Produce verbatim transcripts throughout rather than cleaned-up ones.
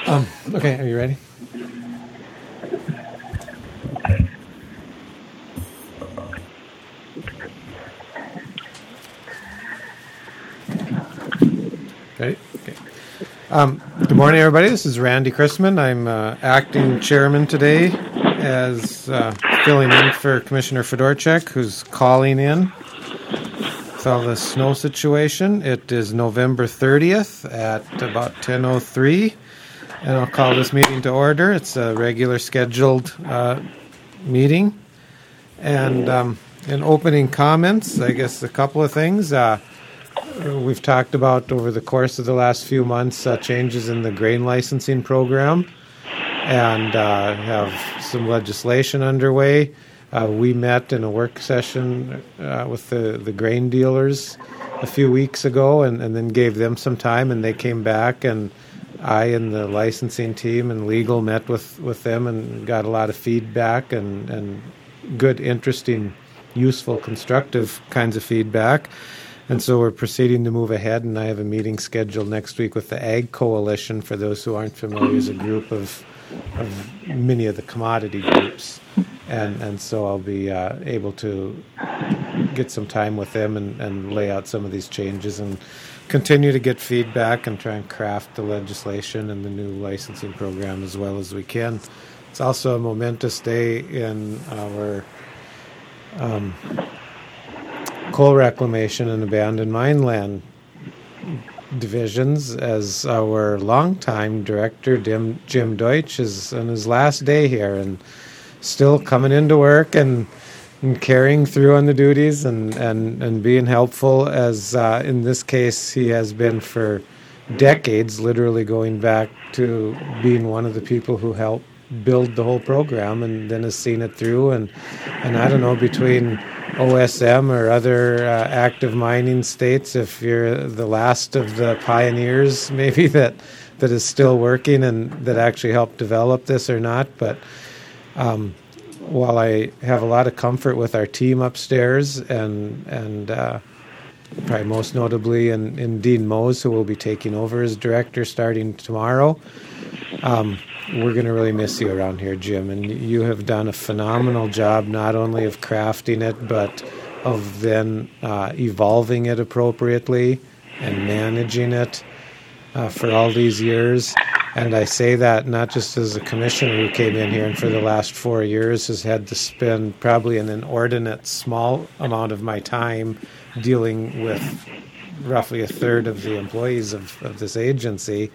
Um, okay, are you ready? Ready? Okay. Um, good morning, everybody. This is Randy Chrisman. I'm uh, acting chairman today as uh, filling in for Commissioner Fedorchak, who's calling in with all the snow situation. It is November thirtieth at about ten oh three, and I'll call this meeting to order. It's a regular scheduled uh, meeting. And um, in opening comments, I guess a couple of things. Uh, We've talked about over the course of the last few months uh, changes in the grain licensing program, and uh, have some legislation underway. Uh, we met in a work session uh, with the, the grain dealers a few weeks ago, and, and then gave them some time, and they came back, and I and the licensing team and legal met with, with them and got a lot of feedback and, and good, interesting, useful, constructive kinds of feedback. And so we're proceeding to move ahead, and I have a meeting scheduled next week with the Ag Coalition. For those who aren't familiar, is a group of, of many of the commodity groups. And and so I'll be uh, able to get some time with them and, and lay out some of these changes and continue to get feedback and try and craft the legislation and the new licensing program as well as we can. It's also a momentous day in our um, coal reclamation and abandoned mine land divisions, as our longtime director, Dim, Jim Deutsch, is on his last day here and still coming into work and, and carrying through on the duties and, and, and being helpful, as uh, in this case he has been for decades, literally going back to being one of the people who helped build the whole program and then has seen it through. And, and I don't know, between O S M or other uh, active mining states, if you're the last of the pioneers maybe that that is still working and that actually helped develop this or not. But um, while I have a lot of comfort with our team upstairs and and uh, probably most notably in, in Dean Mose, who will be taking over as director starting tomorrow, um, we're going to really miss you around here, Jim, and you have done a phenomenal job not only of crafting it, but of then uh, evolving it appropriately and managing it uh, for all these years. And I say that not just as a commissioner who came in here and for the last four years has had to spend probably an inordinate small amount of my time dealing with roughly a third of the employees of, of this agency.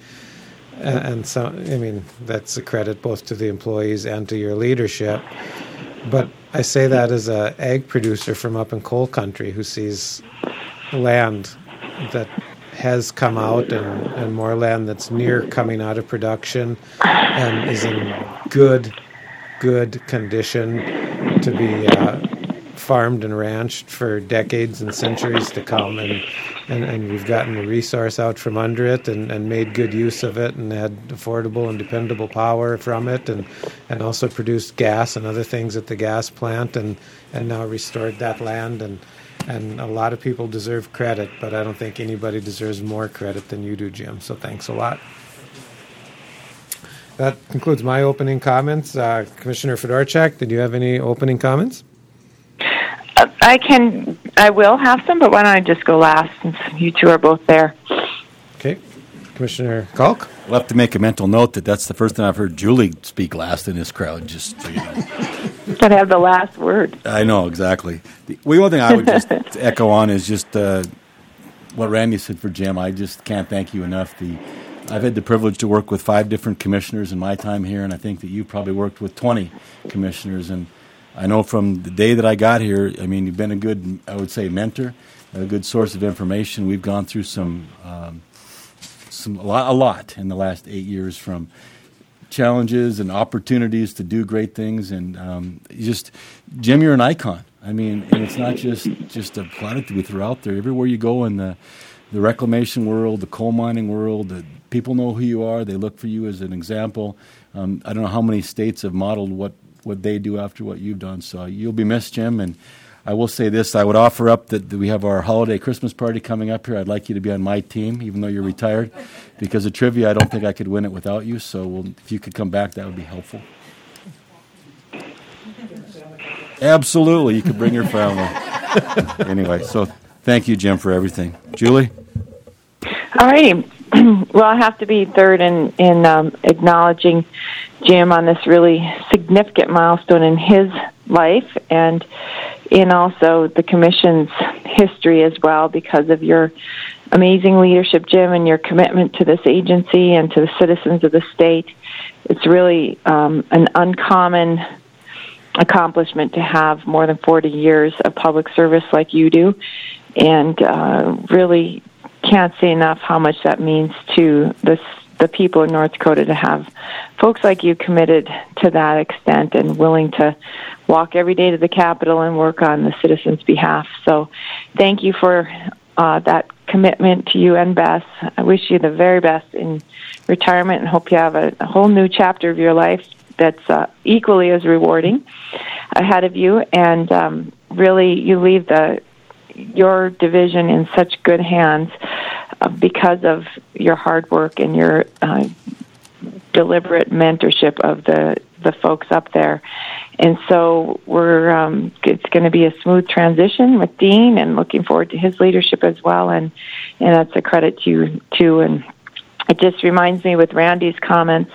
And so, I mean, that's a credit both to the employees and to your leadership. But I say that as a ag producer from up in coal country who sees land that has come out and, and more land that's near coming out of production and is in good, good condition to be uh, farmed and ranched for decades and centuries to come. And And, and we've gotten the resource out from under it and, and made good use of it and had affordable and dependable power from it and, and also produced gas and other things at the gas plant and, and now restored that land. And, and a lot of people deserve credit, but I don't think anybody deserves more credit than you do, Jim. So thanks a lot. That concludes my opening comments. Uh, Commissioner Fedorchak, did you have any opening comments? I can, I will have some, but why don't I just go last since you two are both there? Okay. Commissioner Kalk? We'll have to make a mental note that that's the first time I've heard Julie speak last in this crowd, just so you know. That have the last word. I know, exactly. The one thing I would just echo on is just uh, what Randy said for Jim. I just can't thank you enough. The I've had the privilege to work with five different commissioners in my time here, and I think that you've probably worked with twenty commissioners, and I know from the day that I got here, I mean, you've been a good, I would say, mentor, a good source of information. We've gone through some, um, some a lot, a lot in the last eight years, from challenges and opportunities to do great things. And um, just, Jim, you're an icon. I mean, and it's not just, just a product we throw out there. Everywhere you go in the, the reclamation world, the coal mining world, the, people know who you are. They look for you as an example. Um, I don't know how many states have modeled what what they do after what you've done. So you'll be missed, Jim. And I will say this, I would offer up that we have our holiday Christmas party coming up here. I'd like you to be on my team, even though you're retired. because the trivia, I don't think I could win it without you. So we'll, if you could come back, that would be helpful. Absolutely, you could bring your family. Anyway, so thank you, Jim, for everything. Julie? All righty. Well, I have to be third in, in um, acknowledging Jim on this really significant milestone in his life and in also the Commission's history as well, because of your amazing leadership, Jim, and your commitment to this agency and to the citizens of the state. It's really um, an uncommon accomplishment to have more than forty years of public service like you do, and uh, really can't say enough how much that means to this, the people in North Dakota to have folks like you committed to that extent and willing to walk every day to the Capitol and work on the citizens' behalf. So thank you for uh, that commitment to you and Bess. I wish you the very best in retirement and hope you have a, a whole new chapter of your life that's uh, equally as rewarding ahead of you. And um, really, you leave the your division in such good hands uh, because of your hard work and your uh, deliberate mentorship of the, the folks up there. And so we're um, it's going to be a smooth transition with Dean, and looking forward to his leadership as well. And and that's a credit to you too. And it just reminds me with Randy's comments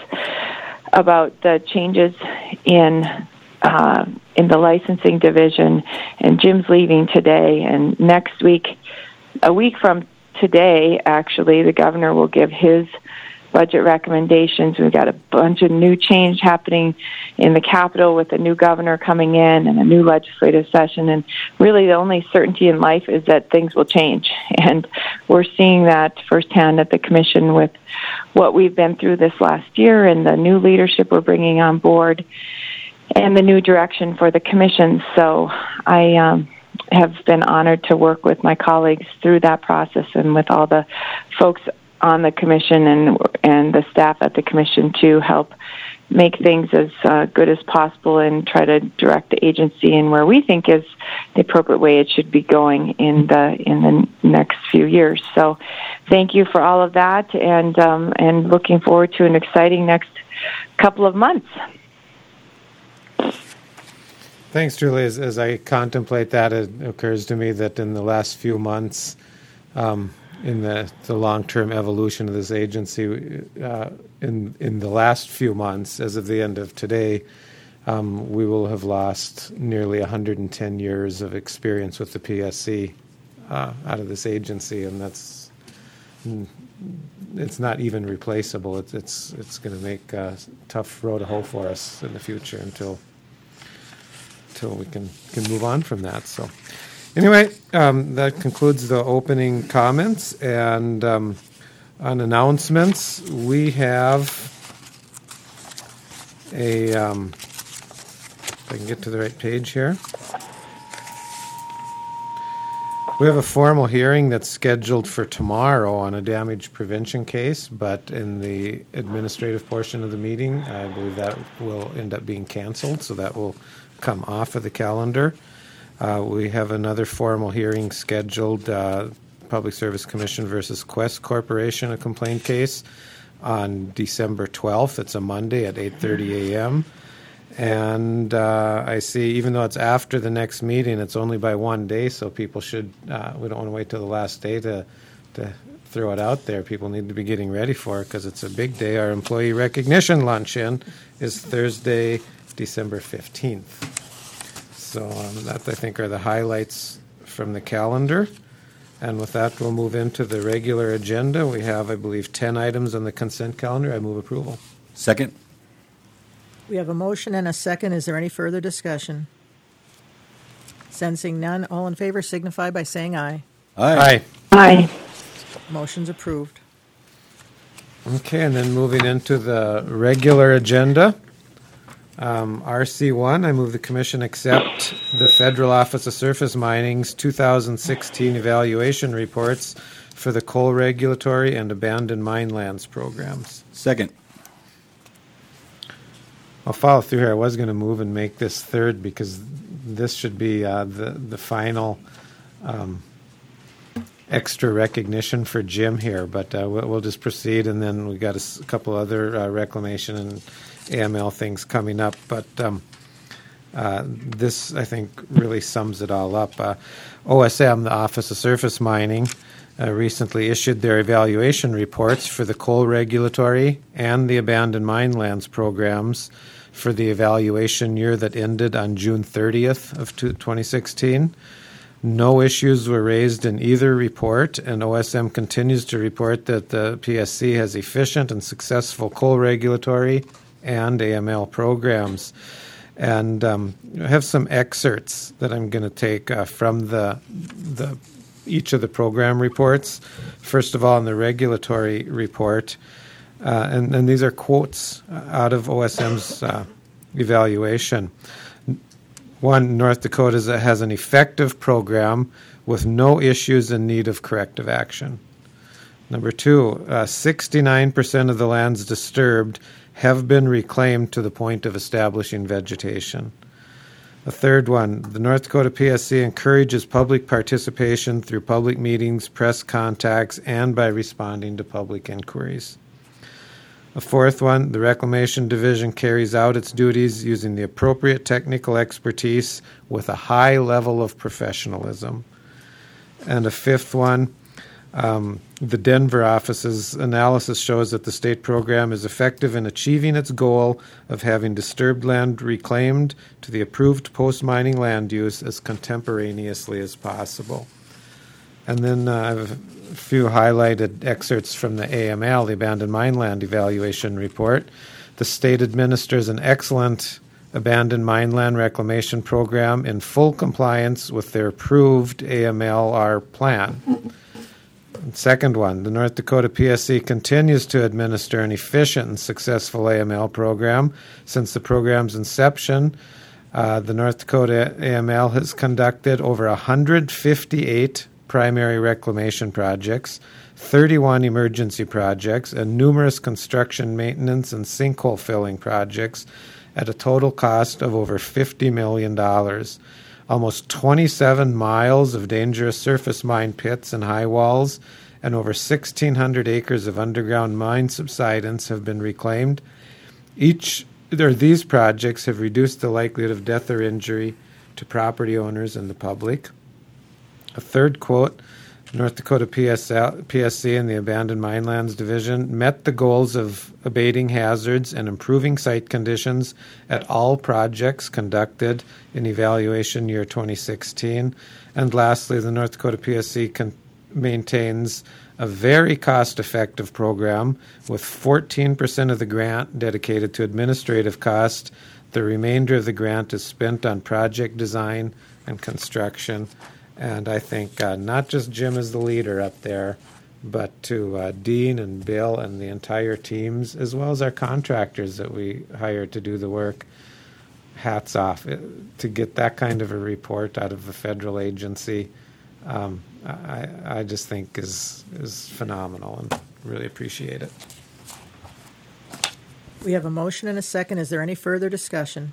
about the changes in uh, in the licensing division, and Jim's leaving today, and next week, a week from today, actually, the governor will give his budget recommendations. We've got a bunch of new change happening in the Capitol with a new governor coming in and a new legislative session, and really the only certainty in life is that things will change, and we're seeing that firsthand at the Commission with what we've been through this last year and the new leadership we're bringing on board and the new direction for the Commission. So I um, have been honored to work with my colleagues through that process, and with all the folks on the Commission and and the staff at the Commission to help make things as uh, good as possible and try to direct the agency in where we think is the appropriate way it should be going in the in the next few years. So thank you for all of that, and um, and looking forward to an exciting next couple of months. Thanks, Julie. As, as I contemplate that, it occurs to me that in the last few months, um, in the, the long-term evolution of this agency, uh, in in the last few months, as of the end of today, um, we will have lost nearly one hundred ten years of experience with the P S C uh, out of this agency, and that's it's not even replaceable. It's it's it's going to make a tough road to hoe for us in the future until. Until we can, can move on from that. So anyway, um, that concludes the opening comments. And um, on announcements, we have a, um, if I can get to the right page here. We have a formal hearing that's scheduled for tomorrow on a damage prevention case, but in the administrative portion of the meeting, I believe that will end up being canceled, so that will come off of the calendar. Uh, we have another formal hearing scheduled, uh, Public Service Commission versus Quest Corporation, a complaint case, on December twelfth. It's a Monday at eight thirty a.m. And uh, I see, even though it's after the next meeting, it's only by one day, so people should, uh, we don't want to wait till the last day to, to throw it out there. People need to be getting ready for it because it's a big day. Our employee recognition luncheon is Thursday, December fifteenth. So um, that, I think, are the highlights from the calendar. And with that, we'll move into the regular agenda. We have, I believe, ten items on the consent calendar. I move approval. Second. We have a motion and a second. Is there any further discussion? Sensing none, all in favor signify by saying aye. Aye. Aye. Motion's approved. Okay, and then moving into the regular agenda. Um, R C one, I move the Commission accept the Federal Office of Surface Mining's two thousand sixteen evaluation reports for the coal regulatory and abandoned mine lands programs. Second. I'll follow through here. I was going to move and make this third because this should be uh, the, the final um, extra recognition for Jim here, but uh, we'll, we'll just proceed, and then we got a, s- a couple other uh, reclamation and A M L things coming up. But um, uh, this, I think, really sums it all up. Uh, O S M, the Office of Surface Mining, uh, recently issued their evaluation reports for the coal regulatory and the abandoned mine lands programs for the evaluation year that ended on June thirtieth of twenty sixteen. No issues were raised in either report, and O S M continues to report that the P S C has efficient and successful coal regulatory and A M L programs. And um, I have some excerpts that I'm going to take uh, from the the each of the program reports. First of all, in the regulatory report, uh, and, and these are quotes out of O S M's uh, evaluation. One, North Dakota has an effective program with no issues in need of corrective action. Number two, uh, sixty-nine percent of the lands disturbed have been reclaimed to the point of establishing vegetation. A third one, the North Dakota P S C encourages public participation through public meetings, press contacts, and by responding to public inquiries. A fourth one, the Reclamation Division carries out its duties using the appropriate technical expertise with a high level of professionalism. And a fifth one, um, the Denver office's analysis shows that the state program is effective in achieving its goal of having disturbed land reclaimed to the approved post-mining land use as contemporaneously as possible. And then uh, I have a few highlighted excerpts from the A M L, the Abandoned Mine Land Evaluation Report. The state administers an excellent abandoned mine land reclamation program in full compliance with their approved A M L R plan. And second one, the North Dakota P S C continues to administer an efficient and successful A M L program. Since the program's inception, uh, the North Dakota A M L has conducted over one hundred fifty-eight primary reclamation projects, thirty-one emergency projects, and numerous construction, maintenance, and sinkhole filling projects at a total cost of over fifty million dollars. Almost twenty-seven miles of dangerous surface mine pits and high walls and over sixteen hundred acres of underground mine subsidence have been reclaimed. Each or these projects have reduced the likelihood of death or injury to property owners and the public. A third quote, North Dakota P S L, P S C and the Abandoned Mine Lands Division met the goals of abating hazards and improving site conditions at all projects conducted in evaluation year twenty sixteen. And lastly, the North Dakota P S C con- maintains a very cost-effective program with fourteen percent of the grant dedicated to administrative costs. The remainder of the grant is spent on project design and construction. And I think uh, not just Jim as the leader up there, but to uh, Dean and Bill and the entire teams, as well as our contractors that we hired to do the work, hats off. It, to get that kind of a report out of a federal agency, um, I, I just think is is phenomenal and really appreciate it. We have a motion and a second. Is there any further discussion?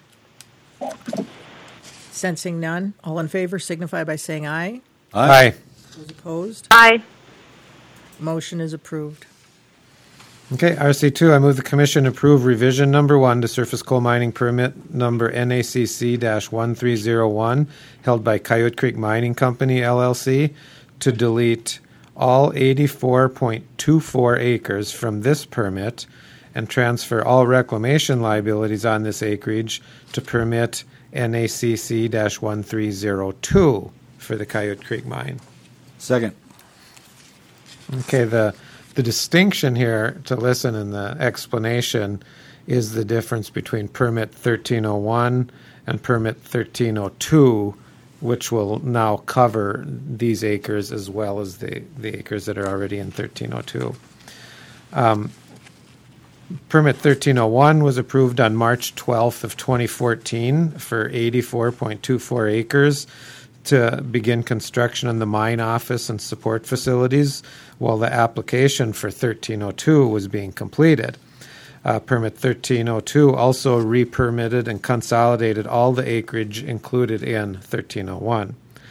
Sensing none, all in favor signify by saying aye. Aye. Those opposed? Aye. Motion is approved. Okay, R C two, I move the Commission approve revision number one to surface coal mining permit number N A C C one three zero one held by Coyote Creek Mining Company, L L C, to delete all eighty-four point two four acres from this permit and transfer all reclamation liabilities on this acreage to permit N A C C one three zero two for the Coyote Creek Mine. Second. Okay, the the distinction here to listen in the explanation is the difference between permit thirteen oh one and permit thirteen oh two, which will now cover these acres as well as the, the acres that are already in thirteen oh two. Um, Permit thirteen oh one was approved on March twelfth of twenty fourteen for eighty-four point two four acres to begin construction on the mine office and support facilities, while the application for thirteen oh two was being completed. Uh, permit thirteen oh two also re-permitted and consolidated all the acreage included in thirteen oh one.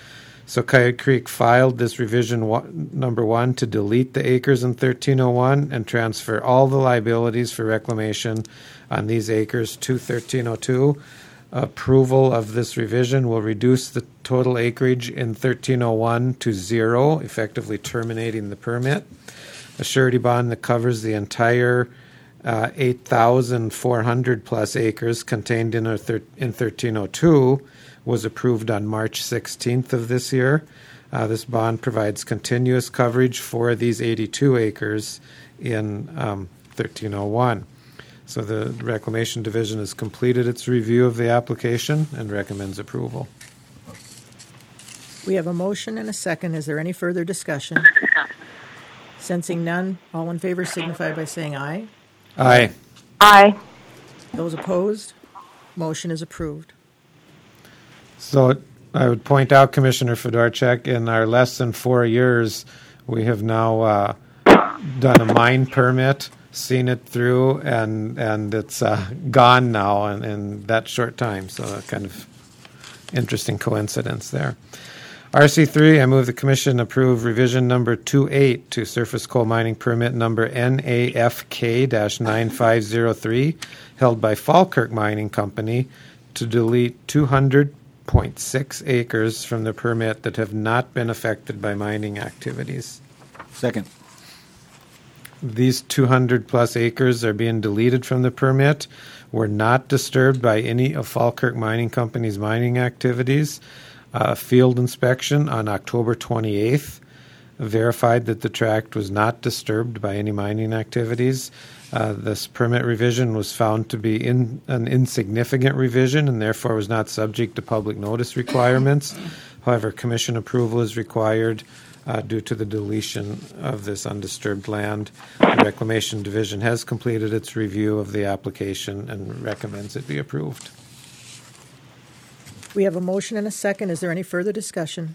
So Coyote Creek filed this revision one, number one to delete the acres in thirteen oh one and transfer all the liabilities for reclamation on these acres to thirteen oh two. Approval of this revision will reduce the total acreage in thirteen oh one to zero, effectively terminating the permit. A surety bond that covers the entire uh, eight thousand four hundred plus acres contained in, our thir- in thirteen oh two was approved on March sixteenth of this year. Uh, this bond provides continuous coverage for these eighty-two acres in um, thirteen oh one. So the Reclamation Division has completed its review of the application and recommends approval. We have a motion and a second. Is there any further discussion? Sensing none, all in favor signify by saying aye. Aye. Aye. Those opposed, motion is approved. So I would point out, Commissioner Fedorchak, in our less than four years, we have now uh, done a mine permit, seen it through, and and it's uh, gone now in, in that short time. So a kind of interesting coincidence there. R C three, I move the Commission approve revision number two eight to surface coal mining permit number N A F K nine five zero three, held by Falkirk Mining Company, to delete two hundred point six acres from the permit that have not been affected by mining activities. Second. These two hundred plus acres are being deleted from the permit, were not disturbed by any of Falkirk Mining Company's mining activities. Uh, field inspection on October twenty-eighth verified that the tract was not disturbed by any mining activities. Uh, this permit revision was found to be in, an insignificant revision and therefore was not subject to public notice requirements. However, Commission approval is required uh, due to the deletion of this undisturbed land. The Reclamation Division has completed its review of the application and recommends it be approved. We have a motion and a second. Is there any further discussion?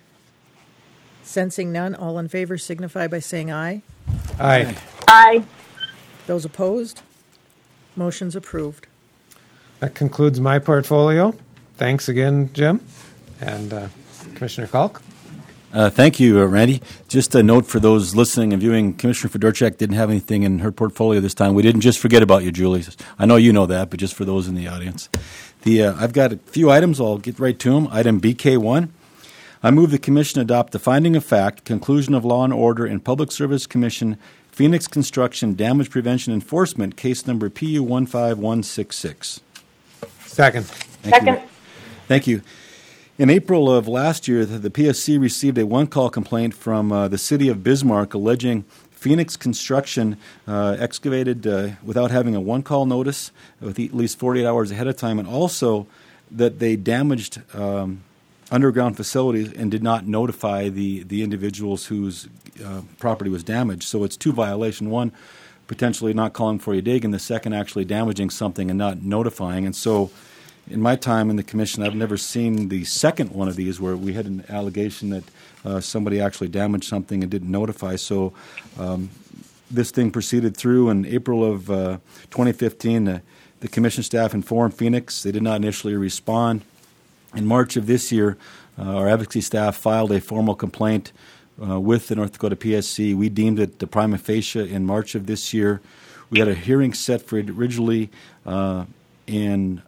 Sensing none, all in favor signify by saying aye. Aye. Aye. Those opposed, motion's approved. That concludes my portfolio. Thanks again, Jim, and uh, Commissioner Kalk. Uh, thank you, uh, Randy. Just a note for those listening and viewing, Commissioner Fedorchak didn't have anything in her portfolio this time. We didn't just forget about you, Julie. I know you know that, but just for those in the audience. The uh, I've got a few items. I'll get right to them. Item B K one. I move the Commission adopt the finding of fact, conclusion of law and order in Public Service Commission, Phoenix Construction Damage Prevention Enforcement, case number P U one five one six six. Second. Thank Second. You. Thank you. In April of last year, the, the P S C received a one-call complaint from uh, the city of Bismarck alleging Phoenix Construction uh, excavated uh, without having a one-call notice, with at least forty-eight hours ahead of time, and also that they damaged um, underground facilities and did not notify the, the individuals whose uh, property was damaged. So it's two violations. One, potentially not calling for a dig, and the second, actually damaging something and not notifying. And so in my time in the Commission, I've never seen the second one of these where we had an allegation that uh, somebody actually damaged something and didn't notify. So um, this thing proceeded through. In April of uh, twenty fifteen, uh, the Commission staff informed Phoenix. They did not initially respond. In March of this year, uh, our advocacy staff filed a formal complaint uh, with the North Dakota P S C. We deemed it the prima facie in March of this year. We had a hearing set for it originally uh, in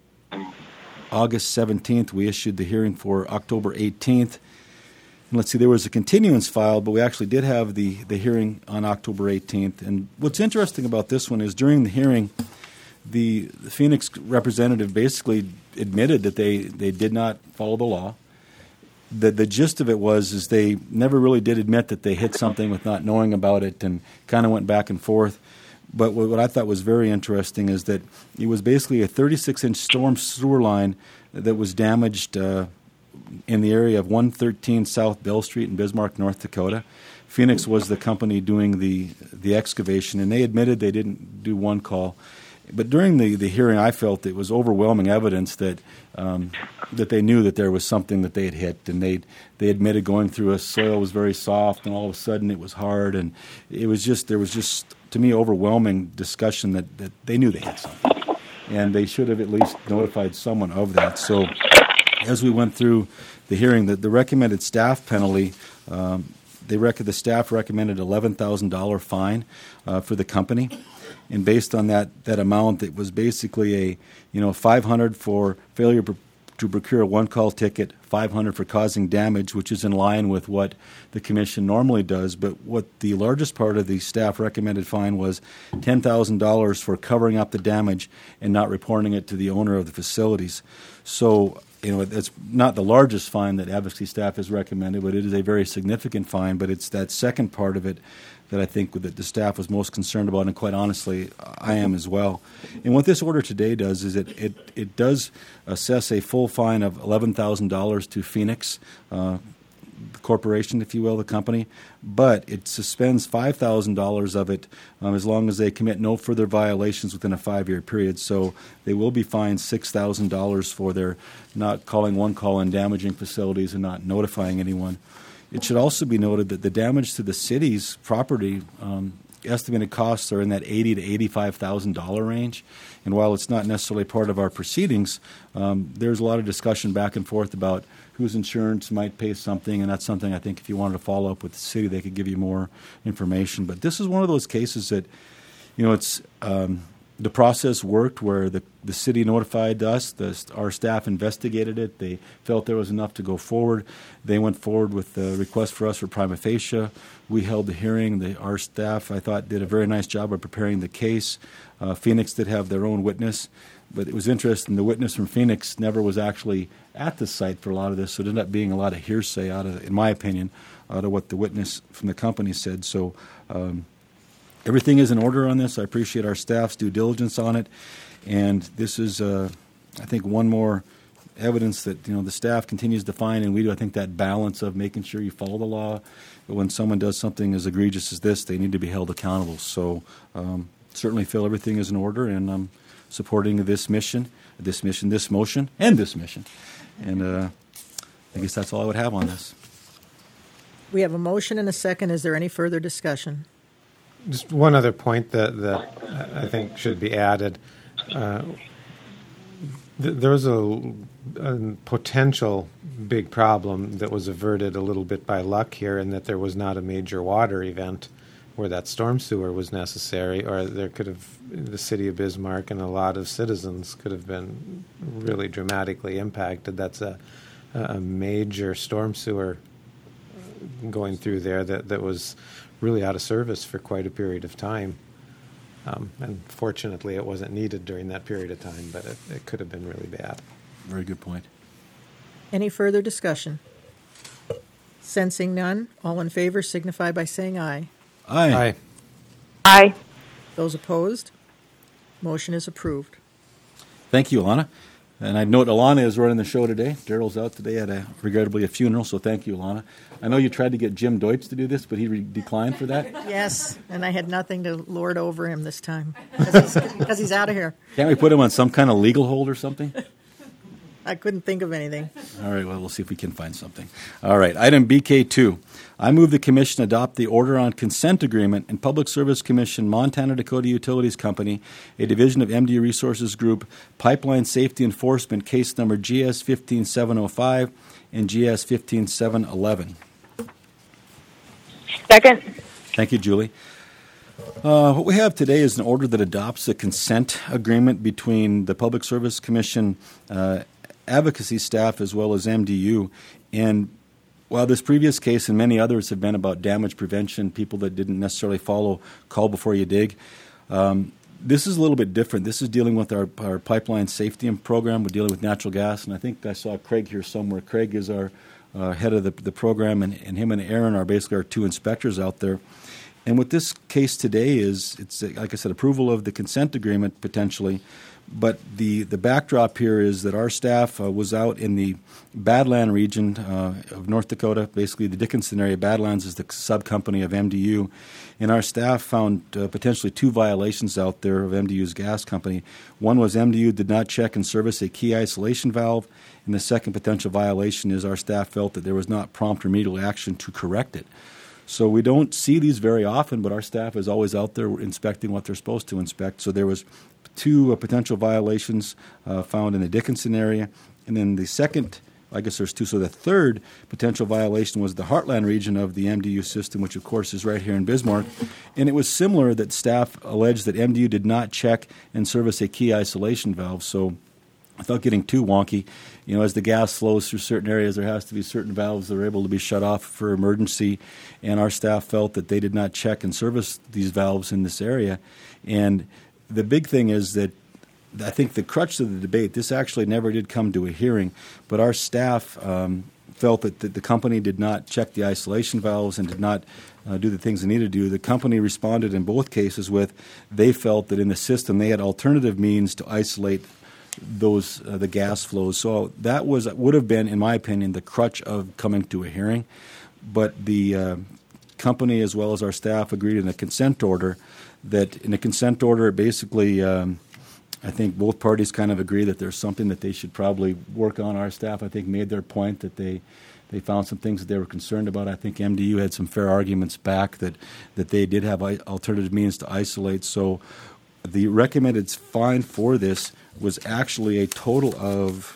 August seventeenth. We issued the hearing for October eighteenth. And let's see, there was a continuance filed, but we actually did have the, the hearing on October eighteenth. And what's interesting about this one is during the hearing, the, the Phoenix representative basically admitted that they, they did not follow the law. The the gist of it was is they never really did admit that they hit something with not knowing about it, and kind of went back and forth. But what, what I thought was very interesting is that it was basically a thirty-six inch storm sewer line that was damaged uh, in the area of one thirteen South Bell Street in Bismarck, North Dakota. Phoenix was the company doing the the excavation, and they admitted they didn't do one call. But during the, the hearing, I felt it was overwhelming evidence that um, that they knew that there was something that they had hit, and they they admitted going through a soil was very soft, and all of a sudden it was hard, and it was just there was just to me overwhelming discussion that, that they knew they had something, and they should have at least notified someone of that. So as we went through the hearing, the, the recommended staff penalty, um, they rec- the staff recommended eleven thousand dollars fine uh, for the company. And based on that, that amount, it was basically a, you know, five hundred dollars for failure pr- to procure a one-call ticket, five hundred dollars for causing damage, which is in line with what the commission normally does. But what the largest part of the staff recommended fine was ten thousand dollars for covering up the damage and not reporting it to the owner of the facilities. So, you know, it's not the largest fine that advocacy staff has recommended, but it is a very significant fine. But it's that second part of it that I think that the staff was most concerned about, and quite honestly, I am as well. And what this order today does is it it, it does assess a full fine of eleven thousand dollars to Phoenix uh, Corporation, if you will, the company, but it suspends five thousand dollars of it um, as long as they commit no further violations within a five-year period. So they will be fined six thousand dollars for their not calling one call and damaging facilities and not notifying anyone. It should also be noted that the damage to the city's property, um, estimated costs are in that eighty to eighty-five thousand dollar range. And while it's not necessarily part of our proceedings, um, there's a lot of discussion back and forth about whose insurance might pay something, and that's something I think if you wanted to follow up with the city, they could give you more information. But this is one of those cases that, you know, it's um, the process worked where the, the city notified us, the, our staff investigated it, they felt there was enough to go forward. They went forward with the request for us for prima facie. We held the hearing. The, our staff, I thought, did a very nice job of preparing the case. Uh, Phoenix did have their own witness, but it was interesting. The witness from Phoenix never was actually at the site for a lot of this, so it ended up being a lot of hearsay out of, in my opinion, out of what the witness from the company said. So um, everything is in order on this. I appreciate our staff's due diligence on it, and this is, uh, I think, one more evidence that, you know, the staff continues to find, and we do, I think, that balance of making sure you follow the law. But when someone does something as egregious as this, they need to be held accountable. So um, certainly feel everything is in order, and I'm supporting this mission, this mission, this motion, and this mission. And uh, I guess that's all I would have on this. We have a motion and a second. Is there any further discussion? Just one other point that, that I think should be added. Uh, th- there was a, a potential big problem that was averted a little bit by luck here, in that there was not a major water event where that storm sewer was necessary, or there could have, the city of Bismarck and a lot of citizens could have been really dramatically impacted. That's a, a major storm sewer going through there that, that was really out of service for quite a period of time. Um, and fortunately, it wasn't needed during that period of time, but it, it could have been really bad. Very good point. Any further discussion? Sensing none, all in favor signify by saying aye. Aye. Aye. Aye. Those opposed? Motion is approved. Thank you, Alana. And I note Alana is running the show today. Daryl's out today at a regrettably a funeral, so thank you, Alana. I know you tried to get Jim Deutsch to do this, but he re- declined for that. Yes, and I had nothing to lord over him this time because he's, he's out of here. Can't we put him on some kind of legal hold or something? I couldn't think of anything. All right, well, we'll see if we can find something. All right, item B K two. I move the Commission adopt the Order on Consent Agreement and Public Service Commission Montana Dakota Utilities Company, a division of M D U Resources Group, Pipeline Safety Enforcement, case number G S fifteen seven oh five and G S fifteen seven eleven. Second. Thank you, Julie. Uh, what we have today is an order that adopts a consent agreement between the Public Service Commission uh, advocacy staff as well as M D U. And while this previous case and many others have been about damage prevention, people that didn't necessarily follow call before you dig, um, this is a little bit different. This is dealing with our, our pipeline safety program. We're dealing with natural gas, and I think I saw Craig here somewhere. Craig is our uh, head of the, the program, and, and him and Aaron are basically our two inspectors out there. And what this case today is, it's, like I said, approval of the consent agreement potentially, but the, the backdrop here is that our staff uh, was out in the Badland region uh, of North Dakota, basically the Dickinson area. Badlands is the sub-company of M D U, and our staff found uh, potentially two violations out there of M D U's gas company. One was M D U did not check and service a key isolation valve, and the second potential violation is our staff felt that there was not prompt remedial action to correct it. So we don't see these very often, but our staff is always out there inspecting what they're supposed to inspect. So there was two uh, potential violations uh, found in the Dickinson area. And then the second I guess there's two. So the third potential violation was the Heartland region of the M D U system, which of course is right here in Bismarck. And it was similar that staff alleged that M D U did not check and service a key isolation valve. So without getting too wonky, you know, as the gas flows through certain areas, there has to be certain valves that are able to be shut off for emergency. And our staff felt that they did not check and service these valves in this area. And the big thing is that I think the crux of the debate, this actually never did come to a hearing, but our staff um, felt that the, the company did not check the isolation valves and did not uh, do the things they needed to do. The company responded in both cases with they felt that in the system they had alternative means to isolate those uh, the gas flows. So that was would have been, in my opinion, the crutch of coming to a hearing. But the uh, company as well as our staff agreed in a consent order that in a consent order basically um, I think both parties kind of agree that there's something that they should probably work on. Our staff, I think, made their point that they they found some things that they were concerned about. I think M D U had some fair arguments back that, that they did have alternative means to isolate. So the recommended fine for this was actually a total of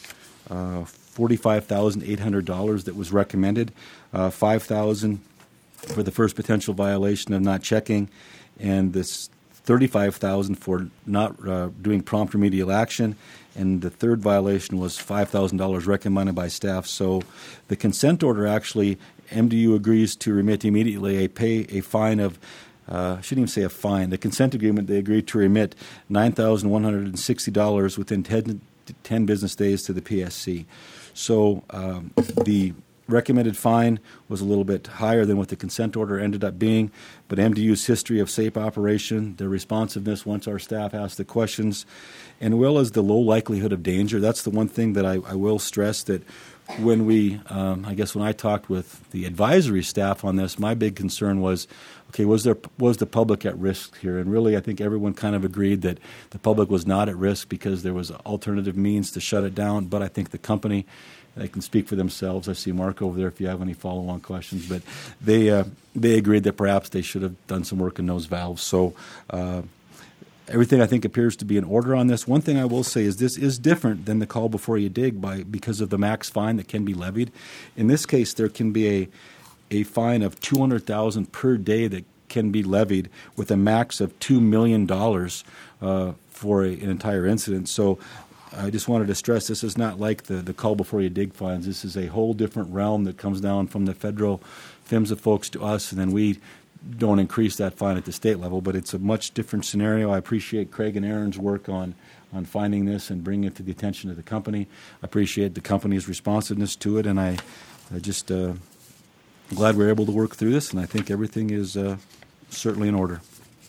uh, forty-five thousand eight hundred dollars that was recommended, uh, five thousand dollars for the first potential violation of not checking, and this thirty-five thousand dollars for not uh, doing prompt remedial action, and the third violation was five thousand dollars recommended by staff. So the consent order actually, M D U agrees to remit immediately a pay a fine of, uh, I shouldn't even say a fine. The consent agreement, they agreed to remit nine thousand one hundred sixty dollars within ten, ten business days to the P S C. So um, the recommended fine was a little bit higher than what the consent order ended up being, but M D U's history of safe operation, their responsiveness once our staff asked the questions, and well as the low likelihood of danger. That's the one thing that I, I will stress that when we, um, I guess when I talked with the advisory staff on this, my big concern was, okay, was there was the public at risk here? And really I think everyone kind of agreed that the public was not at risk because there was alternative means to shut it down, but I think the company, they can speak for themselves. I see Mark over there if you have any follow-on questions. But they uh, they agreed that perhaps they should have done some work in those valves. So uh, everything, I think, appears to be in order on this. One thing I will say is this is different than the call before you dig by because of the max fine that can be levied. In this case, there can be a, a fine of two hundred thousand dollars per day that can be levied with a max of two million dollars uh, for a, an entire incident. So I just wanted to stress this is not like the, the call before you dig fines. This is a whole different realm that comes down from the federal PHMSA folks to us, and then we don't increase that fine at the state level. But it's a much different scenario. I appreciate Craig and Aaron's work on, on finding this and bringing it to the attention of the company. I appreciate the company's responsiveness to it, and I, I just uh, I'm glad we're able to work through this, and I think everything is uh, certainly in order.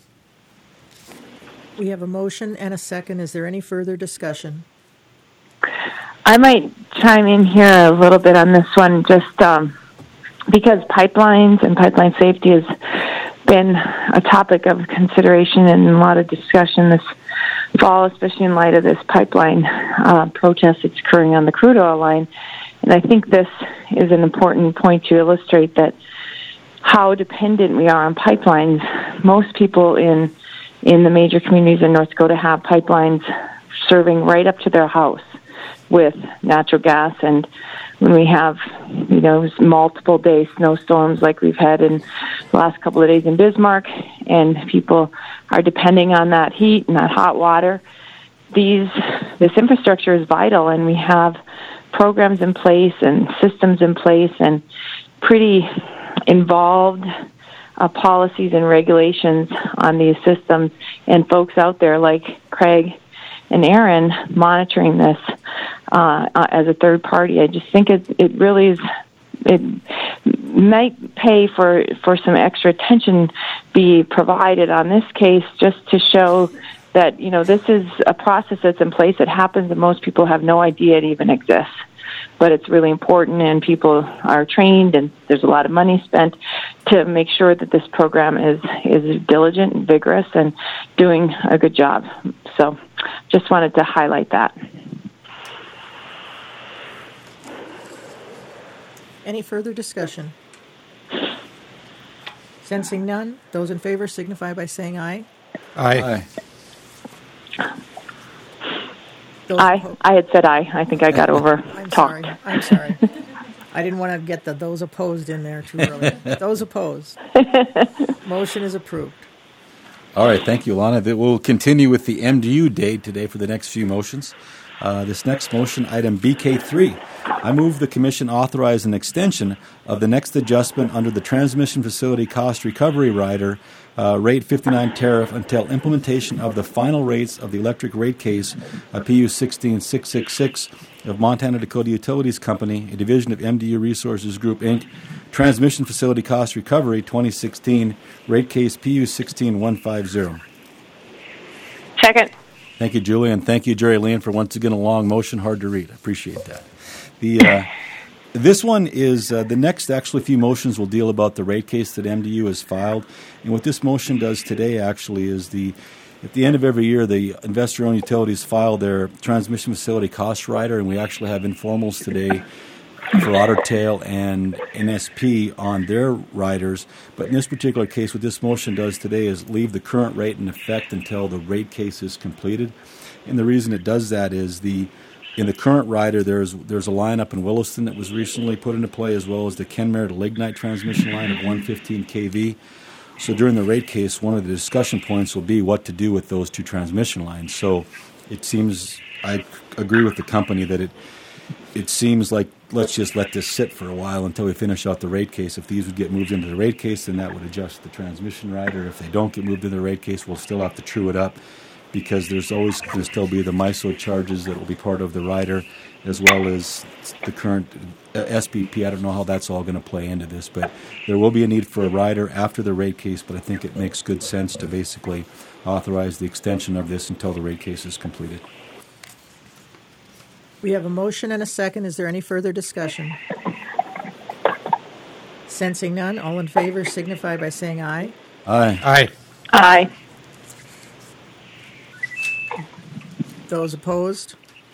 We have a motion and a second. Is there any further discussion? I might chime in here a little bit on this one, just um, because pipelines and pipeline safety has been a topic of consideration and a lot of discussion this fall, especially in light of this pipeline uh, protest that's occurring on the crude oil line. And I think this is an important point to illustrate that how dependent we are on pipelines. Most people in in the major communities in North Dakota have pipelines serving right up to their house with natural gas. And when we have, you know, multiple day snowstorms like we've had in the last couple of days in Bismarck, and people are depending on that heat and that hot water, these this infrastructure is vital, and we have programs in place and systems in place and pretty involved uh, policies and regulations on these systems, and folks out there like Craig and Aaron monitoring this uh, uh, as a third party. I just think it it really is. It might pay for for some extra attention be provided on this case, just to show that, you know, this is a process that's in place that happens and most people have no idea it even exists. But it's really important, and people are trained, and there's a lot of money spent to make sure that this program is is diligent and vigorous and doing a good job. So just wanted to highlight that. Any further discussion? Sensing none, those in favor signify by saying aye. Aye. Aye. Those Aye. oppo- I had said aye. I think I got over I'm talked. sorry. I'm sorry. I didn't want to get the those opposed in there too early. Those opposed. Motion is approved. All right, thank you, Alana. We'll continue with the M D U date today for the next few motions. Uh, this next motion, item B K three. I move the Commission authorize an extension of the next adjustment under the Transmission Facility Cost Recovery Rider uh, Rate fifty-nine tariff until implementation of the final rates of the electric rate case uh, P U sixteen six sixty-six of Montana Dakota Utilities Company, a division of M D U Resources Group, Incorporated, Transmission Facility Cost Recovery twenty sixteen, rate case P U sixteen one fifty. Second. Thank you, Julie, and thank you, Jerry Lynn, for once again a long motion, hard to read. I appreciate that. The uh, this one is uh, the next. Actually, few motions will deal about the rate case that M D U has filed, and what this motion does today actually is the at the end of every year, the investor-owned utilities file their transmission facility cost rider, and we actually have informals today for Otter Tail and N S P on their riders. But in this particular case, what this motion does today is leave the current rate in effect until the rate case is completed. And the reason it does that is the in the current rider, there's there's a line up in Williston that was recently put into play, as well as the Kenmare to Lignite transmission line of one fifteen K V. So during the rate case, one of the discussion points will be what to do with those two transmission lines. So it seems, I agree with the company that it it seems like let's just let this sit for a while until we finish out the rate case. If these would get moved into the rate case, then that would adjust the transmission rider. If they don't get moved into the rate case, we'll still have to true it up because there's always going to still be the M I S O charges that will be part of the rider, as well as the current uh, S B P. I don't know how that's all going to play into this, but there will be a need for a rider after the rate case, but I think it makes good sense to basically authorize the extension of this until the rate case is completed. We have a motion and a second. Is there any further discussion? Sensing none, all in favor signify by saying aye. Aye. Aye. Aye. Those opposed?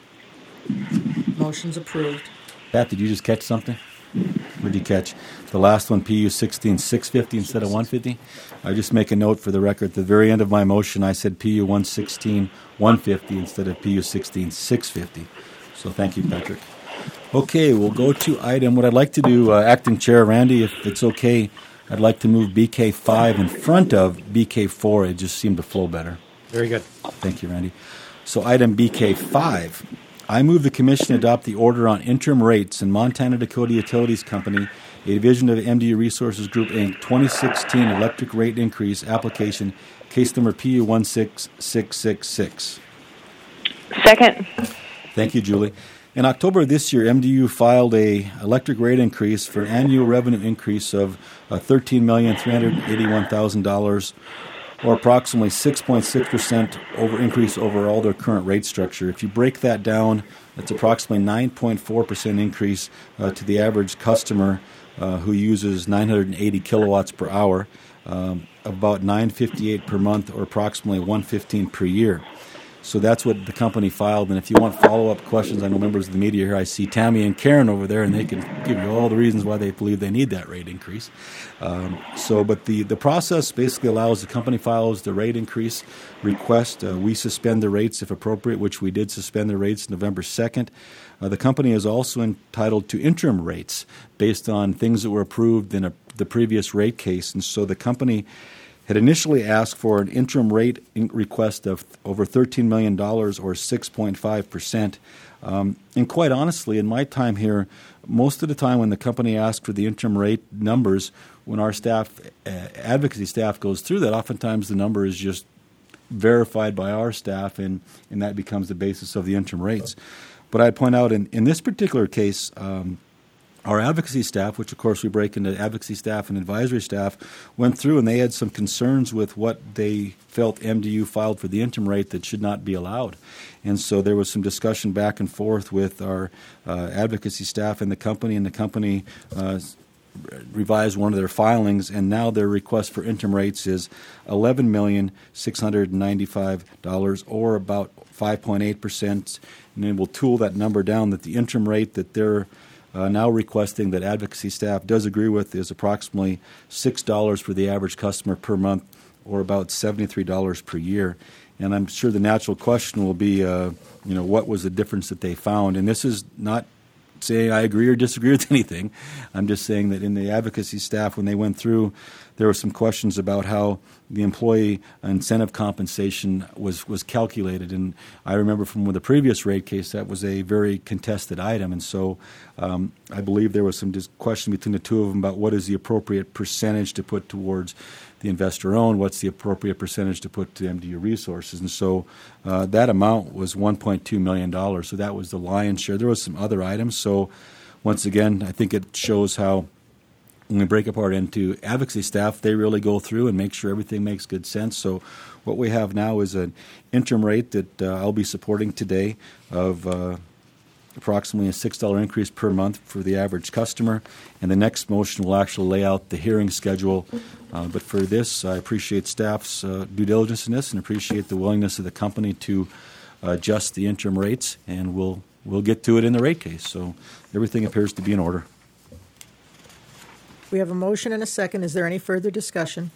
Motion's approved. Pat, did you just catch something? What did you catch? The last one, P U sixteen six fifty instead of one fifty? I just make a note for the record. At the very end of my motion, I said P U one sixteen one fifty instead of P U sixteen six fifty. So thank you, Patrick. Okay, we'll go to item. What I'd like to do, uh, Acting Chair Randy, if it's okay, I'd like to move B K five in front of B K four. It just seemed to flow better. Very good. Thank you, Randy. So item B K five, I move the Commission adopt the order on interim rates in Montana Dakota Utilities Company, a division of M D U Resources Group, Incorporated, twenty sixteen electric rate increase application, case number P U one six six six six. Second. Thank you, Julie. In October of this year, M D U filed a electric rate increase for an annual revenue increase of uh, thirteen million three hundred eighty-one thousand dollars, or approximately six point six percent over increase over all their current rate structure. If you break that down, that's approximately nine point four percent increase uh, to the average customer uh, who uses nine hundred eighty kilowatts per hour, um, about nine fifty-eight per month, or approximately one fifteen per year. So that's what the company filed. And if you want follow-up questions, I know members of the media here, I see Tammy and Karen over there, and they can give you all the reasons why they believe they need that rate increase. Um, so, but the, the process basically allows the company files the rate increase request. Uh, we suspend the rates if appropriate, which we did suspend the rates November second. Uh, the company is also entitled to interim rates based on things that were approved in a, the previous rate case. And so the company had initially asked for an interim rate request of over thirteen million dollars, or six point five percent. Um, and quite honestly, in my time here, most of the time when the company asked for the interim rate numbers, when our staff, uh, advocacy staff goes through that, oftentimes the number is just verified by our staff, and, and that becomes the basis of the interim rates. But I'd point out in, in this particular case, um, our advocacy staff, which of course we break into advocacy staff and advisory staff, went through and they had some concerns with what they felt M D U filed for the interim rate that should not be allowed. And so there was some discussion back and forth with our uh, advocacy staff and the company, and the company uh, revised one of their filings, and now their request for interim rates is eleven million six hundred ninety-five dollars, or about five point eight percent. And then we'll tool that number down that the interim rate that they're Uh, now requesting that advocacy staff does agree with is approximately six dollars for the average customer per month, or about seventy-three dollars per year. And I'm sure the natural question will be, uh, you know, what was the difference that they found? And this is not saying I agree or disagree with anything. I'm just saying that in the advocacy staff, when they went through, there were some questions about how the employee incentive compensation was, was calculated. And I remember from the previous rate case, that was a very contested item. And so um, I believe there was some dis- question between the two of them about what is the appropriate percentage to put towards the investor-owned, what's the appropriate percentage to put to M D U resources. And so uh, that amount was one point two million dollars. So that was the lion's share. There was some other items. So once again, I think it shows how when we break apart into advocacy staff, they really go through and make sure everything makes good sense. So what we have now is an interim rate that uh, I'll be supporting today of uh, approximately a six dollars increase per month for the average customer. And the next motion will actually lay out the hearing schedule. Uh, but for this, I appreciate staff's uh, due diligence in this and appreciate the willingness of the company to uh, adjust the interim rates. And we'll we'll get to it in the rate case. So everything appears to be in order. We have a motion and a second. Is there any further discussion?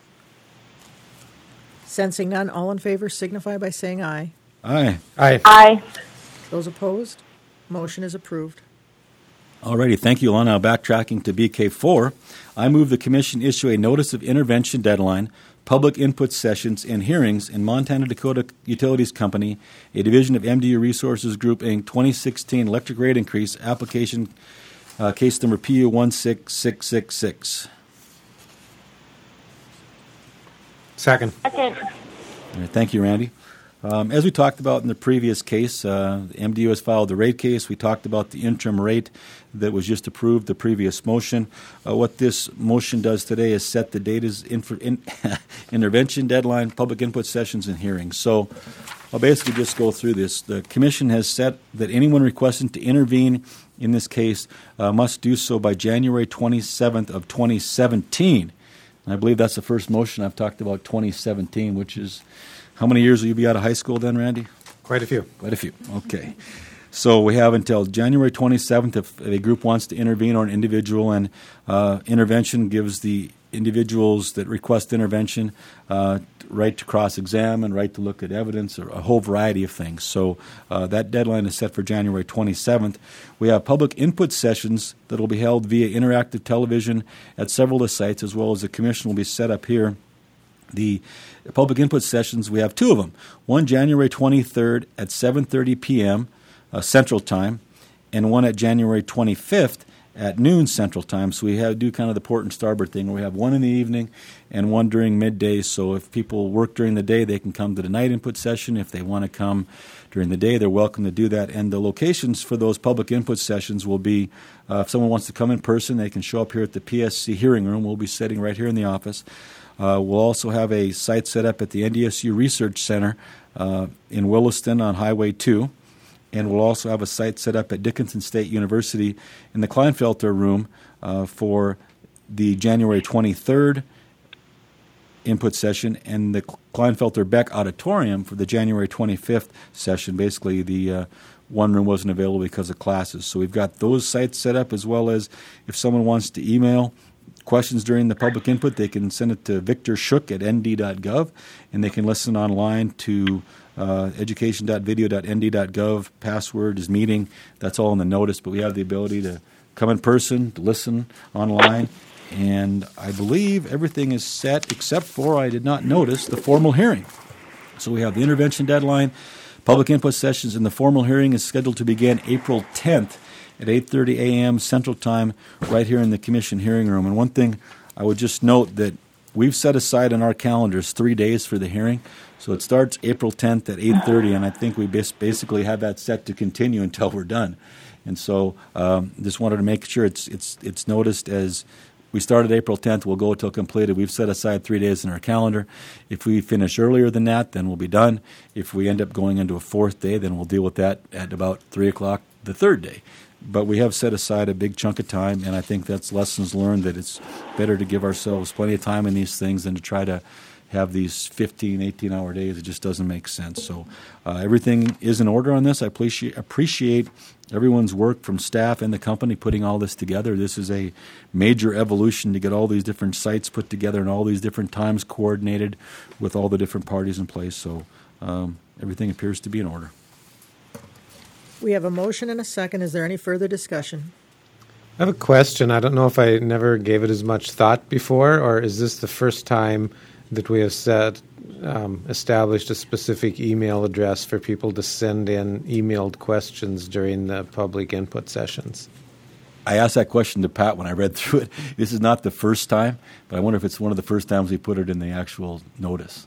Sensing none, all in favor signify by saying aye. Aye. Aye. Aye. Those opposed? Motion is approved. All righty. Thank you, Alana. Now backtracking to B K four, I move the Commission issue a notice of intervention deadline, public input sessions, and hearings in Montana Dakota Utilities Company, a division of M D U Resources Group, Incorporated, twenty sixteen electric rate increase application, uh, case number P U one six six six six. Second. Second. All right, thank you, Randy. Um, as we talked about in the previous case, uh, the M D U has filed the rate case. We talked about the interim rate that was just approved, the previous motion. Uh, what this motion does today is set the date as infor- in intervention deadline, public input sessions, and hearings. So I'll basically just go through this. The Commission has set that anyone requesting to intervene in this case uh, must do so by January twenty-seventh of twenty seventeen. And I believe that's the first motion I've talked about twenty seventeen, which is how many years will you be out of high school then, Randy? Quite a few. Quite a few. Okay. So we have until January twenty-seventh if a group wants to intervene or an individual, and uh, intervention gives the individuals that request intervention uh, right to cross-examine, right to look at evidence, or a whole variety of things. So uh, that deadline is set for January twenty-seventh. We have public input sessions that will be held via interactive television at several of the sites, as well as the Commission will be set up here. The public input sessions, we have two of them. One January twenty-third at seven thirty p.m. Uh, Central Time, and one at January twenty-fifth at noon Central Time. So we have do kind of the port and starboard thing, where we have one in the evening and one during midday. So if people work during the day, they can come to the night input session. If they want to come during the day, they're welcome to do that. And the locations for those public input sessions will be, uh, if someone wants to come in person, they can show up here at the P S C hearing room. We'll be sitting right here in the office. Uh, we'll also have a site set up at the N D S U Research Center uh, in Williston on Highway two. And we'll also have a site set up at Dickinson State University in the Kleinfelter room uh, for the January twenty-third input session, and the Kleinfelter Beck Auditorium for the January twenty-fifth session. Basically, the uh, one room wasn't available because of classes. So we've got those sites set up, as well as if someone wants to email questions during the public input, they can send it to Victor Shook at n d dot gov, and they can listen online to uh, education dot video dot n d dot gov. Password is meeting. That's all in the notice, but we have the ability to come in person, to listen online, and I believe everything is set except for, I did not notice, the formal hearing. So we have the intervention deadline, public input sessions, and the formal hearing is scheduled to begin April tenth at eight thirty a.m. Central Time right here in the Commission hearing room. And one thing I would just note that we've set aside on our calendars three days for the hearing. So it starts April tenth at eight thirty, and I think we basically have that set to continue until we're done. And so um, just wanted to make sure it's it's it's noticed as we started April tenth, we'll go until completed. We've set aside three days in our calendar. If we finish earlier than that, then we'll be done. If we end up going into a fourth day, then we'll deal with that at about three o'clock the third day. But we have set aside a big chunk of time, and I think that's lessons learned, that it's better to give ourselves plenty of time in these things than to try to have these fifteen, eighteen-hour days. It just doesn't make sense. So uh, everything is in order on this. I appreciate, appreciate everyone's work from staff and the company putting all this together. This is a major evolution to get all these different sites put together and all these different times coordinated with all the different parties in place. So um, everything appears to be in order. We have a motion and a second. Is there any further discussion? I have a question. I don't know if I never gave it as much thought before, or is this the first time that we have set, um, established a specific email address for people to send in emailed questions during the public input sessions? I asked that question to Pat when I read through it. This is not the first time, but I wonder if it's one of the first times we put it in the actual notice.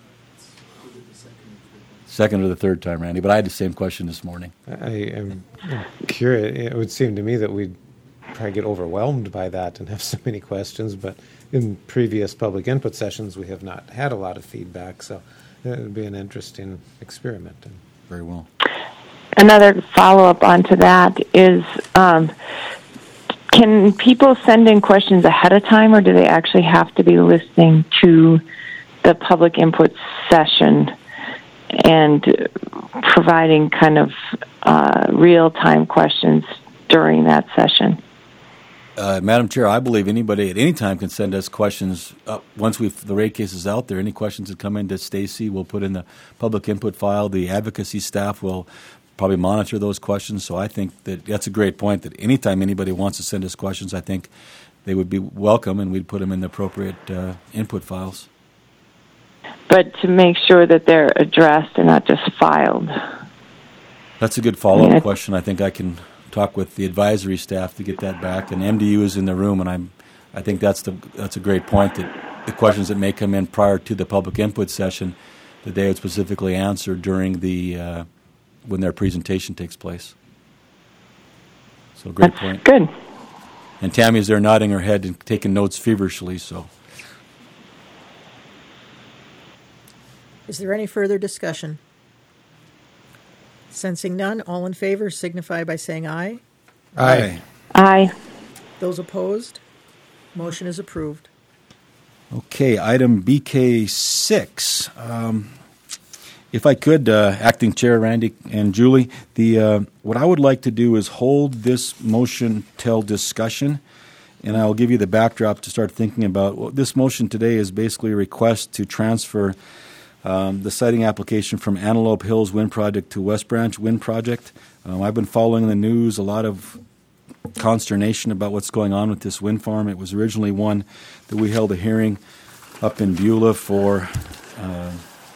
Second or the third time, Randy, but I had the same question this morning. I am curious. It would seem to me that we'd probably get overwhelmed by that and have so many questions, but in previous public input sessions, we have not had a lot of feedback, so it would be an interesting experiment. Very well. Another follow-up onto that is, um, can people send in questions ahead of time, or do they actually have to be listening to the public input session and providing kind of uh, real-time questions during that session? Uh, Madam Chair, I believe anybody at any time can send us questions. Uh, once we've, the rate case is out there, any questions that come into Stacy, we'll put in the public input file. The advocacy staff will probably monitor those questions. So I think that that's a great point, that anytime anybody wants to send us questions, I think they would be welcome, and we'd put them in the appropriate uh, input files. But to make sure that they're addressed and not just filed. That's a good follow-up Yeah. question. I think I can talk with the advisory staff to get that back, and M D U is in the room, and I'm, I think that's the that's a great point, that the questions that may come in prior to the public input session, that they would specifically answer during the uh, when their presentation takes place. So great That's point. Good. And Tammy's there nodding her head and taking notes feverishly. So, Is there any further discussion? Sensing none, all in favor signify by saying aye. Aye. Aye. Those opposed, motion is approved. Okay, item B K six. Um, if I could, uh, Acting Chair Randy and Julie, the uh, what I would like to do is hold this motion till discussion, and I'll give you the backdrop to start thinking about. Well, this motion today is basically a request to transfer um, the siting application from Antelope Hills Wind Project to West Branch Wind Project. Um, I've been following the news, a lot of consternation about what's going on with this wind farm. It was originally one that we held a hearing up in Beulah for uh,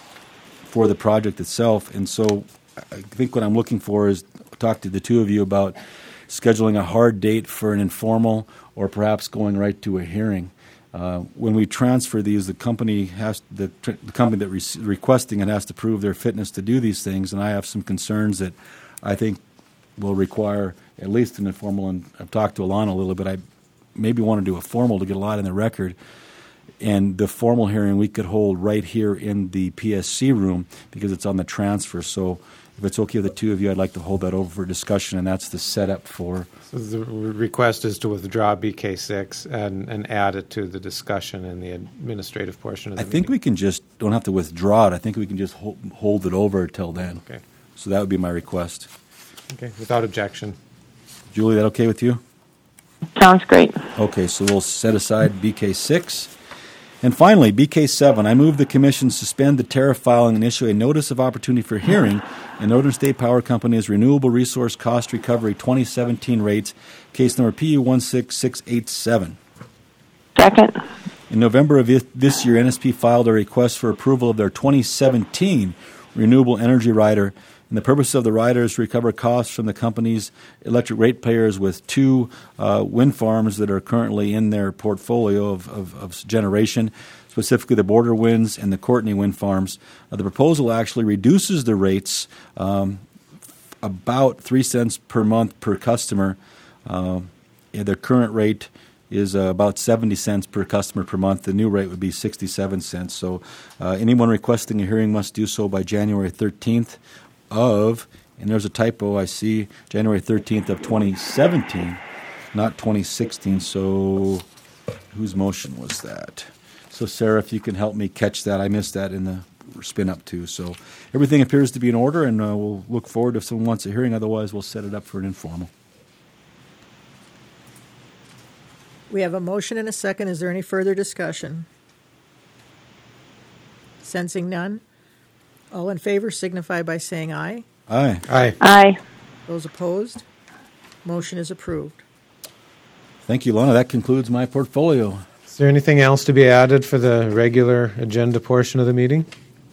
for the project itself, and so I think what I'm looking for is talk to the two of you about scheduling a hard date for an informal, or perhaps going right to a hearing. Uh, when we transfer these, the company has the, the company that is re- requesting it has to prove their fitness to do these things, and I have some concerns that I think will require at least an informal. And I've talked to Alana a little bit. I maybe want to do a formal to get a lot in the record, and the formal hearing we could hold right here in the P S C room because it's on the transfer. So if it's okay with the two of you, I'd like to hold that over for discussion, and that's the setup for. So the request is to withdraw B K six and, and add it to the discussion in the administrative portion of the I think meeting. we can just don't have to withdraw it. I think we can just hold, hold it over till then. Okay. So that would be my request. Okay, without objection. Julie, that okay with you? Sounds great. Okay, so we'll set aside B K six. And finally, B K seven, I move the Commission suspend the tariff filing and issue a notice of opportunity for hearing in Northern State Power Company's Renewable Resource Cost Recovery twenty seventeen rates, case number P U one six six eight seven. Second. In November of this year, N S P filed a request for approval of their twenty seventeen Renewable Energy Rider, and the purpose of the rider is to recover costs from the company's electric ratepayers with two uh, wind farms that are currently in their portfolio of, of, of generation, specifically the Border Winds and the Courtney wind farms. Uh, the proposal actually reduces the rates um, about three cents per month per customer. Uh, and their current rate is uh, about seventy cents per customer per month. The new rate would be sixty-seven cents. So uh, anyone requesting a hearing must do so by January thirteenth of, and there's a typo I see, January thirteenth of twenty seventeen, not twenty sixteen. So whose motion was that? So, Sarah, if you can help me catch that, I missed that in the spin up too. So, everything appears to be in order, and uh, we'll look forward if someone wants a hearing. Otherwise, we'll set it up for an informal. We have a motion and a second. Is there any further discussion? Sensing none, all in favor signify by saying aye. Aye. Aye. Aye. Those opposed, motion is approved. Thank you, Lona. That concludes my portfolio. Is there anything else to be added for the regular agenda portion of the meeting?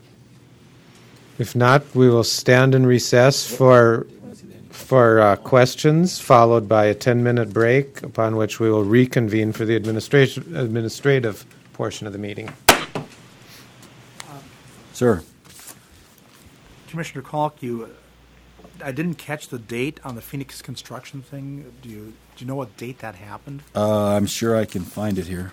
If not, we will stand in recess for for uh, questions, followed by a ten-minute break, upon which we will reconvene for the administration administrative portion of the meeting. Sir. Commissioner Kalk, you, I didn't catch the date on the Phoenix construction thing. Do you do you know what date that happened? Uh, I'm sure I can find it here.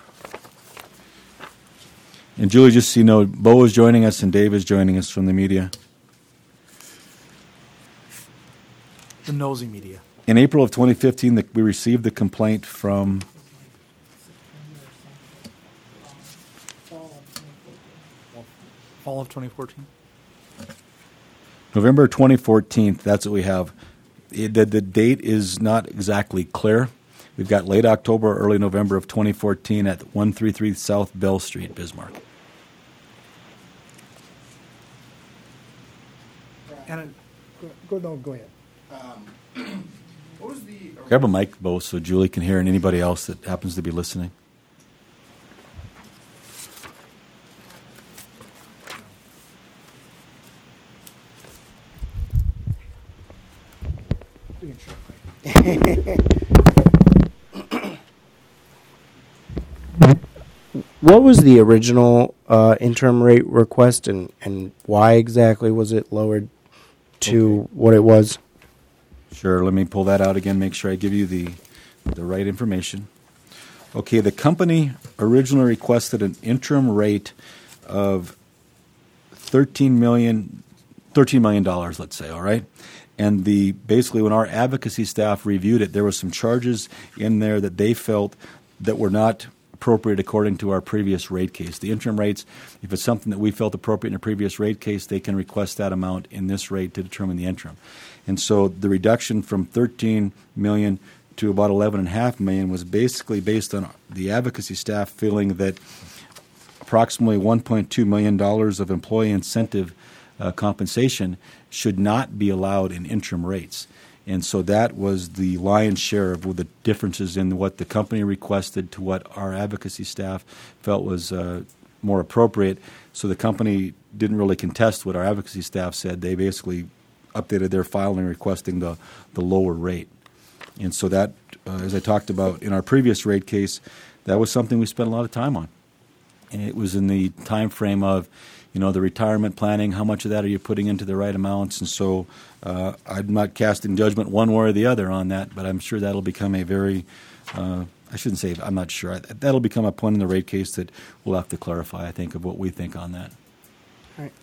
And Julie, just so you know, Bo is joining us and Dave is joining us from the media. The nosy media. In April of twenty fifteen, the, we received the complaint from Fall of twenty fourteen? November twenty fourteen. That's what we have. It, the, the date is not exactly clear. We've got late October, early November of twenty fourteen at one thirty-three South Bell Street, Bismarck. And it, Go, no, go ahead. what was the Grab a mic, Bo, so Julie can hear and anybody else that happens to be listening. What was the original uh, interim rate request, and, and why exactly was it lowered to Okay. what it was? Sure, let me pull that out again, make sure I give you the, the right information. Okay, the company originally requested an interim rate of thirteen million, thirteen million dollars, let's say, all right? And the basically when our advocacy staff reviewed it, there were some charges in there that they felt that were not appropriate according to our previous rate case. The interim rates, if it's something that we felt appropriate in a previous rate case, they can request that amount in this rate to determine the interim. And so the reduction from thirteen million dollars to about eleven point five million dollars was basically based on the advocacy staff feeling that approximately one point two million dollars of employee incentive uh, compensation should not be allowed in interim rates. And so that was the lion's share of the differences in what the company requested to what our advocacy staff felt was uh, more appropriate. So the company didn't really contest what our advocacy staff said. They basically updated their filing requesting the, the lower rate. And so that, uh, as I talked about in our previous rate case, that was something we spent a lot of time on. And it was in the time frame of, you know, the retirement planning, how much of that are you putting into the right amounts? And so uh, I'm not casting judgment one way or the other on that, but I'm sure that'll become a very, uh, I shouldn't say, I'm not sure. That'll become a point in the rate case that we'll have to clarify, I think, of what we think on that. All right.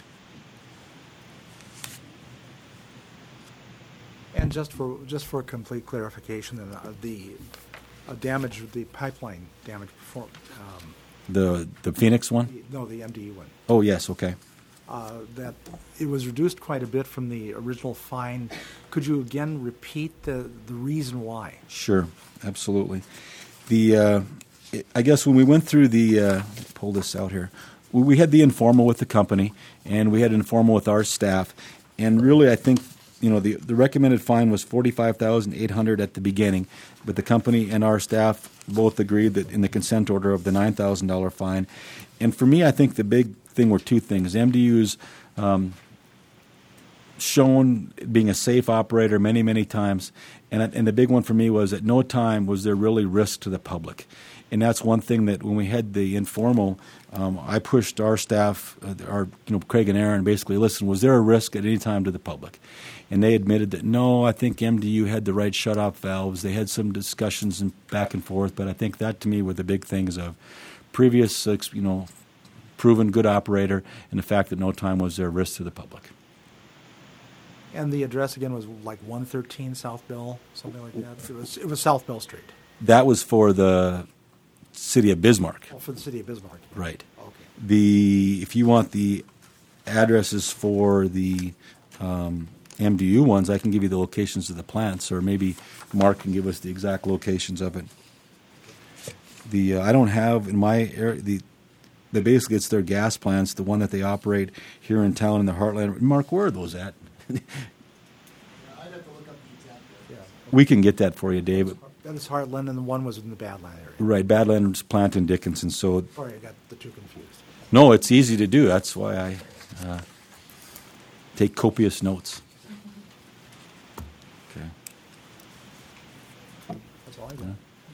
And just for just for complete clarification, then uh, the uh, damage, the pipeline damage, perform, um, The the Phoenix one? no, the M D E one, Oh, yes, okay. uh, that it was reduced quite a bit from the original fine. Could you again repeat the the reason why? Sure, absolutely. The uh, it, I guess when we went through the uh, pull this out here, we, we had the informal with the company, and we had an informal with our staff, and really, I think you know the the recommended fine was forty five thousand eight hundred at the beginning, but the company and our staff both agreed that in the consent order of the nine thousand dollar fine, and for me, I think the big thing were two things: M D U's um, shown being a safe operator many, many times. And, and the big one for me was at no time was there really risk to the public. And that's one thing that when we had the informal, um, I pushed our staff, uh, our you know Craig and Aaron, basically, listen, was there a risk at any time to the public? And they admitted that, no, I think M D U had the right shut-off valves. They had some discussions and back and forth, but I think that to me were the big things of previous, you know, proven good operator and the fact that no time was there risk to the public. And the address again was like one thirteen South Bell, something like that. It was it was South Bell Street. That was for the city of Bismarck. Oh, for the city of Bismarck. Right. Okay. The if you want the addresses for the um, M D U ones, I can give you the locations of the plants, or maybe Mark can give us the exact locations of it. The uh, I don't have in my area the. They basically it's their gas plants, the one that they operate here in town in the Heartland. Mark, where are those at? I'd have to look up the exact. Yeah. We can get that for you, Dave. That is Heartland, and the one was in the Badland area. Right, Badlands plant in Dickinson. So Sorry, I got the two confused. no, it's easy to do. That's why I uh, take copious notes. Okay. That's all I got.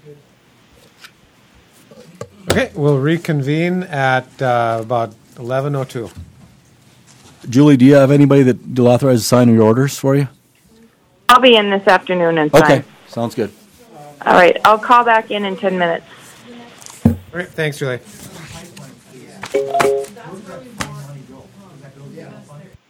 Okay, we'll reconvene at uh, about eleven oh two. Julie, do you have anybody that will authorize to sign your orders for you? I'll be in this afternoon and Okay, sign. sounds good. All right, I'll call back in in ten minutes. All right, thanks, Julie.